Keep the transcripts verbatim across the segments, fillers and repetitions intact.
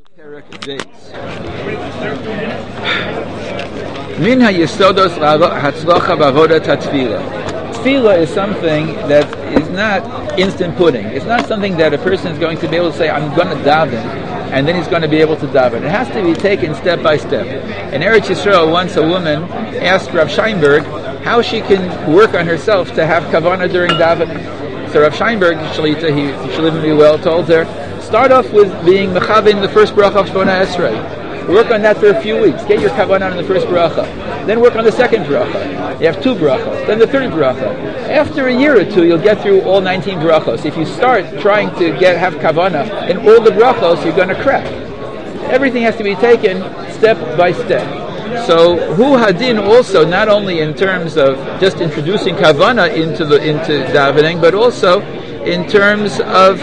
Min ha-yesodos hatzlacha b'avodat ha-tefillah. Tefillah is something that is not instant pudding. It's not something that a person is going to be able to say, I'm going to daven, and then he's going to be able to daven. It has to be taken step by step. In Eretz Yisrael, once a woman asked Rav Scheinberg how she can work on herself to have kavanah during davening. So Rav Scheinberg, Shalita, he should live me well, told her, start off with being mechavin the first bracha of Shmona Esrei. Work on that for a few weeks. Get your kavanah on the first bracha. Then work on the second bracha. You have two brachas. Then the third bracha. After a year or two, you'll get through all nineteen brachos. If you start trying to get have kavanah in all the brachos, you're going to crack. Everything has to be taken step by step. So, hu hadin also, not only in terms of just introducing kavanah into the into davening, but also in terms of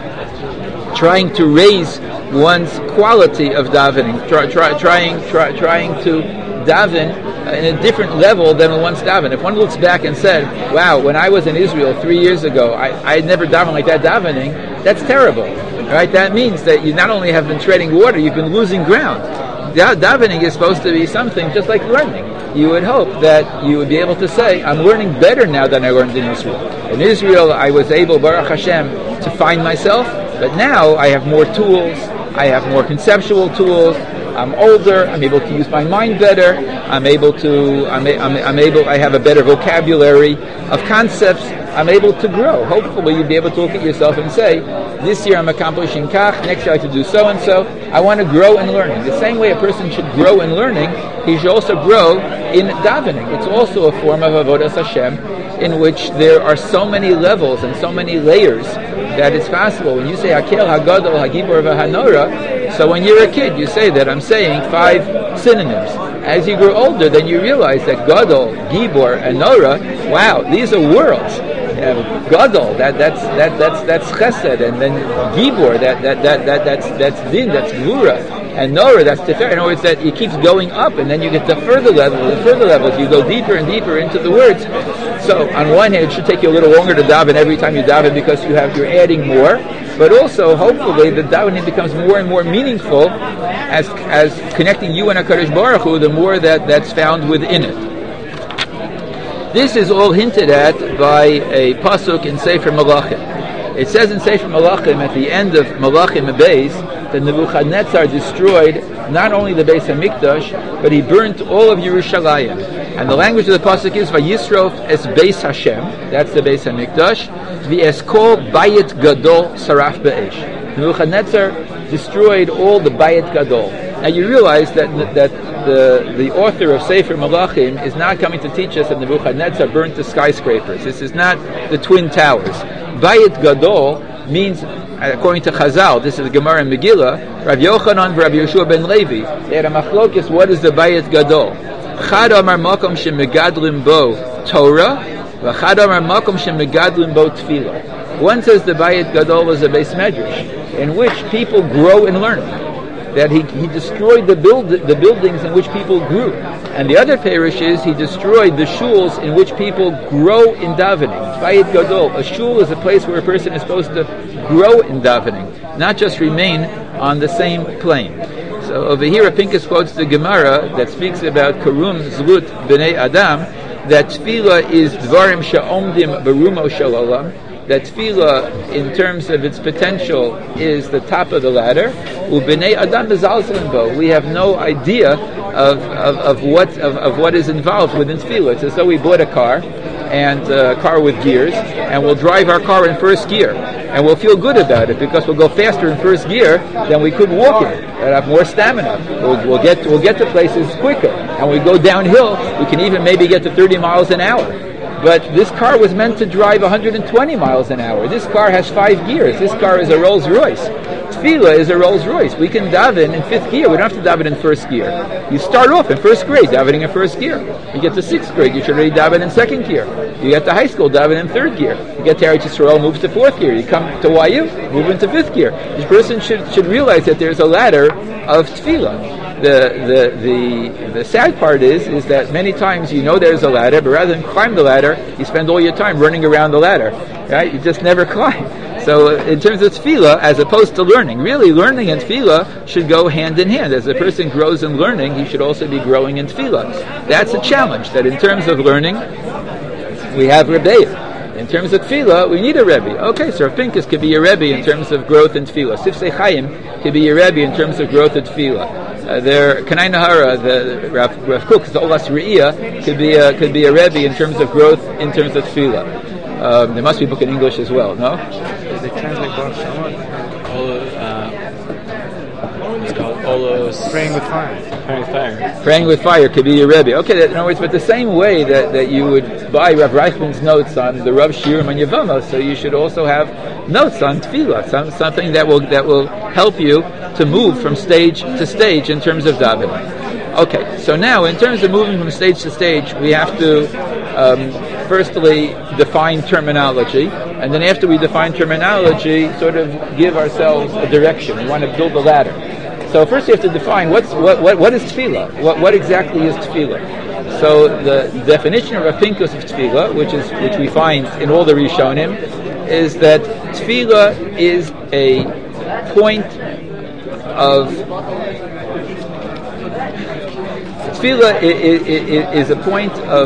trying to raise one's quality of davening, try, try, trying try, trying to daven in a different level than once daven. If one looks back and said, wow, when I was in Israel three years ago, I, I never davened like that davening, that's terrible. Right? That means that you not only have been treading water, you've been losing ground. Da- davening is supposed to be something just like learning. You would hope that you would be able to say, I'm learning better now than I learned in Israel. In Israel, I was able, Baruch Hashem, to find myself, but now I have more tools, I have more conceptual tools, I'm older, I'm able to use my mind better, I'm able to, I'm, I'm, I'm able, I have a better vocabulary of concepts, I'm able to grow. Hopefully you'll be able to look at yourself and say, this year I'm accomplishing kach, next year I have to do so and so. I want to grow in learning. The same way a person should grow in learning, he should also grow in davening. It's also a form of avodas Hashem in which there are so many levels and so many layers that it's possible. When you say Hakel, Hagadol, Hagibor, Vahanora, so when you're a kid you say that I'm saying five synonyms. As you grow older, then you realize that Gadol, Gibor, and Nora, wow, these are worlds. Uh, Gadol, that that's that that's that's Chesed, and then Gibor, that that that, that that's that's Din, that's Gvura, and Nora, that's Tiferet. In other words, that it keeps going up, and then you get to further levels and further levels. You go deeper and deeper into the words. So, on one hand, it should take you a little longer to daven every time you daven because you have you're adding more. But also, hopefully, the davening becomes more and more meaningful as as connecting you and HaKadosh Baruch Hu, the more that, that's found within it. This is all hinted at by a pasuk in Sefer Malachim. It says in Sefer Malachim, at the end of Malachim Beis, that Nebuchadnezzar destroyed not only the Beis HaMikdash, but he burnt all of Yerushalayim. And the language of the pasuk is Vayisrof es Beis Hashem, that's the Beis HaMikdash, V'eskol Bayit Gadol Saraf Be'esh. Nebuchadnezzar destroyed all the Bayit Gadol. Now you realize that that the the author of Sefer Malachim is not coming to teach us that Nebuchadnezzar burnt the skyscrapers. This is not the Twin Towers. Bayit Gadol means, according to Chazal, this is the Gemara in Megillah, Rav Yochanan and Rav Yeshua ben Levi, they had a machlokes, what is the Bayit Gadol? Chad amar makom shemegadlim bo Torah, v'chad amar makom shemegadlim bo Tefillah. One says the Bayit Gadol is a Beis Medrash, in which people grow in learning. That he, he destroyed the build the buildings in which people grew, and the other parish is he destroyed the shuls in which people grow in davening. Bayit Gadol, a shul is a place where a person is supposed to grow in davening, not just remain on the same plane. So over here, Pinkus quotes the Gemara that speaks about Karum Zlut B'nei Adam, that Tefillah is Dvarim Sha'omdim Berumo Shel Olam. That tefillah, in terms of its potential, is the top of the ladder. U'bnei adam bezalzelin bo. We have no idea of of, of what of, of what is involved within tefillah. It's as though we bought a car, and a car with gears, and we'll drive our car in first gear, and we'll feel good about it because we'll go faster in first gear than we could walk in. We'll have more stamina. We'll, we'll get we'll get to places quicker, and we go downhill. We can even maybe get to thirty miles an hour. But this car was meant to drive one hundred twenty miles an hour. This car has five gears. This car is a Rolls Royce. Tefillah is a Rolls Royce. We can daven in fifth gear. We don't have to daven in first gear. You start off in first grade, davening in first gear. You get to sixth grade, you should already daven in second gear. You get to high school, daven in third gear. You get to Eretz Yisrael, move to fourth gear. You come to Y U, move into fifth gear. This person should should realize that there's a ladder of tefillah. The, the the the sad part is is that many times you know there's a ladder, but rather than climb the ladder, you spend all your time running around the ladder. Right? You just never climb. So in terms of tefillah, as opposed to learning, really learning and tefillah should go hand in hand. As a person grows in learning, he should also be growing in tefillah. That's a challenge, that in terms of learning, we have Rebbeim. In terms of tefillah, we need a Rebbe. Okay, so Rav Pinkus could be a Rebbe in terms of growth in tefillah. Sifsei Chaim could be a Rebbe in terms of growth in tefillah. Uh, there, Kanai Nahara, the Rav, Rav Kook, the Olas Re'iyah, could be a, could be a Rebbe in terms of growth in terms of tefillah. Um, there must be a book in English as well, no? They translate Baruch Shama. Olo, uh, it's called Olos. Praying with fire. Praying with fire. Praying with fire could be your Rebbe. Okay, that, in other words, but the same way that, that you would buy Rav Reichman's notes on the Rav Shirim and Yevamos, so you should also have notes on tefillah, some, something that will that will help you to move from stage to stage in terms of davening. Okay, so now in terms of moving from stage to stage, we have to um, firstly define terminology, and then after we define terminology, sort of give ourselves a direction. We want to build a ladder. So first you have to define what's what what, what is tefillah? What what exactly is tefillah? So the definition of Rav Pinkus of tefillah, which is which we find in all the Rishonim, is that tefillah is a point of tefillah is a point of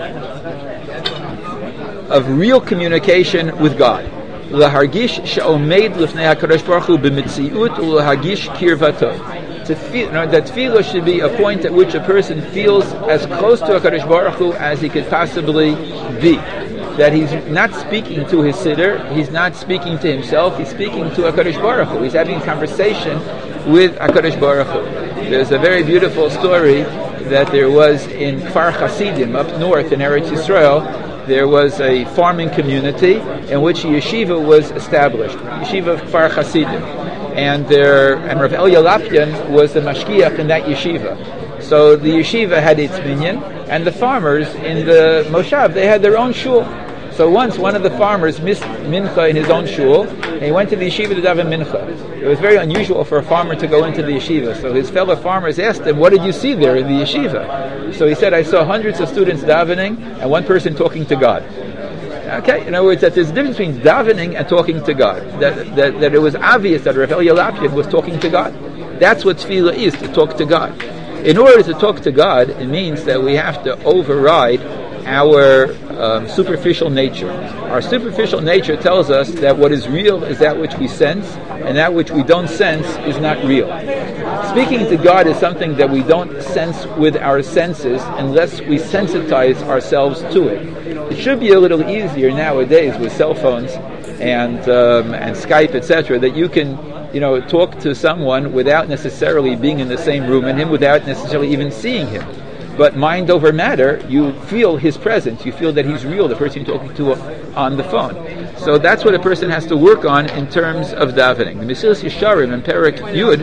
of real communication with God. Lahargish she'omed lifnei HaKadosh Baruch Hu b'mitziut u'lahargish kirvato. That tefillah should be a point at which a person feels as close to HaKadosh Baruch Hu as he could possibly be. That he's not speaking to his sitter, he's not speaking to himself, he's speaking to HaKadosh Baruch Hu. He's having a conversation with HaKadosh Baruch Hu. There's a very beautiful story that there was in Kfar Hasidim up north in Eretz Yisrael. There was a farming community in which a yeshiva was established, yeshiva of Kfar Hasidim, and there and Rav Elia Lapyan was the mashkiach in that yeshiva. So the yeshiva had its minyan, and the farmers in the moshav, they had their own shul. So once one of the farmers missed mincha in his own shul, and he went to the yeshiva to daven mincha. It was very unusual for a farmer to go into the yeshiva. So his fellow farmers asked him, "What did you see there in the yeshiva?" So he said, "I saw hundreds of students davening and one person talking to God." Okay, in other words, that there's a difference between davening and talking to God. That that, that it was obvious that Rav Elia Lapyan was talking to God. That's what tefillah is, to talk to God. In order to talk to God, it means that we have to override our um, superficial nature. Our superficial nature tells us that what is real is that which we sense, and that which we don't sense is not real. Speaking to God is something that we don't sense with our senses unless we sensitize ourselves to it. It should be a little easier nowadays with cell phones and um, and Skype, et cetera, that you can, you know, talk to someone without necessarily being in the same room and him, without necessarily even seeing him. But mind over matter, you feel his presence. You feel that he's real, the person you're talking to on the phone. So that's what a person has to work on in terms of davening. The Mesilas Yesharim in Perek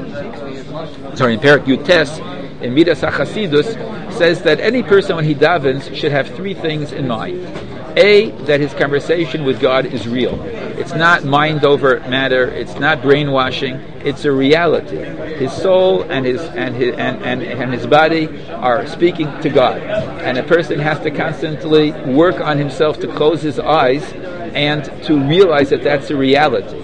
Yud, sorry, in Perek Yud Tes, in Midas HaChasidus, says that any person when he davens should have three things in mind. A, that his conversation with God is real. It's not mind over matter. It's not brainwashing. It's a reality. His soul and his and his and, and, and his body are speaking to God, and a person has to constantly work on himself to close his eyes and to realize that that's a reality.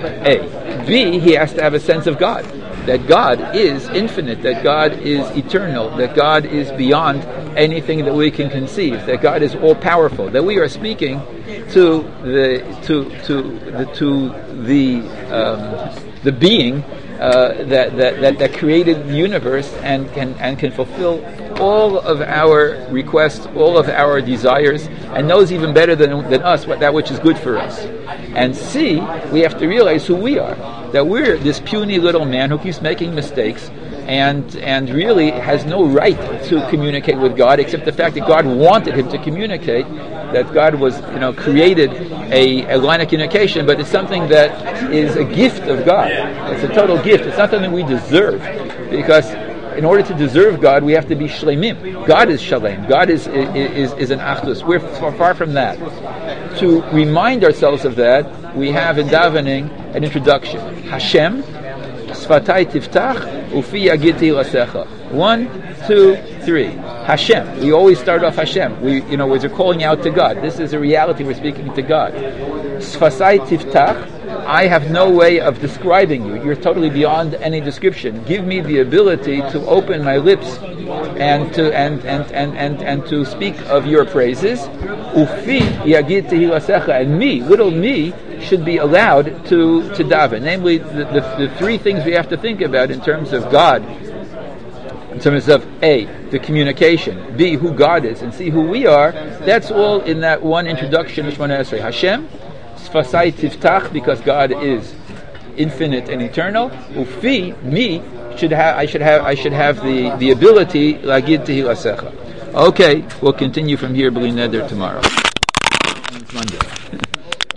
A. B, he has to have a sense of God. That God is infinite, that God is eternal, that God is beyond anything that we can conceive, that God is all powerful, that we are speaking to the to to the to the um, the being uh, that, that that that created the universe and can and can fulfill all of our requests, all of our desires, and knows even better than than us what that which is good for us. And C, we have to realize who we are. That we're this puny little man who keeps making mistakes and and really has no right to communicate with God, except the fact that God wanted him to communicate, that God was, you know, created a, a line of communication, but it's something that is a gift of God. It's a total gift. It's not something we deserve, because in order to deserve God, we have to be shlemim. God is shalem. God is is, is an achdus. We're far, far from that. To remind ourselves of that, we have in davening an introduction. Hashem, Sfatai Tiftach, Ufi Yagiti Lasecha. One, two, three. Hashem. We always start off Hashem. We, you know, we're calling out to God. This is a reality. We're speaking to God. Sfatai Tiftach, I have no way of describing you. You're totally beyond any description. Give me the ability to open my lips and to and and and and, and to speak of your praises. Ufi yagid tehilasecha, and me, little me, should be allowed to to daven. Namely, the, the the three things we have to think about in terms of God. In terms of A, the communication, B, who God is, and C, who we are. That's all in that one introduction of Shemona Esrei. Hashem, Sfasai Tiftach, because God is infinite and eternal. Ufi, me, should have I should have I should have the, the ability Lagid Tehilasecha. Okay, we'll continue from here, B'li Neder, tomorrow.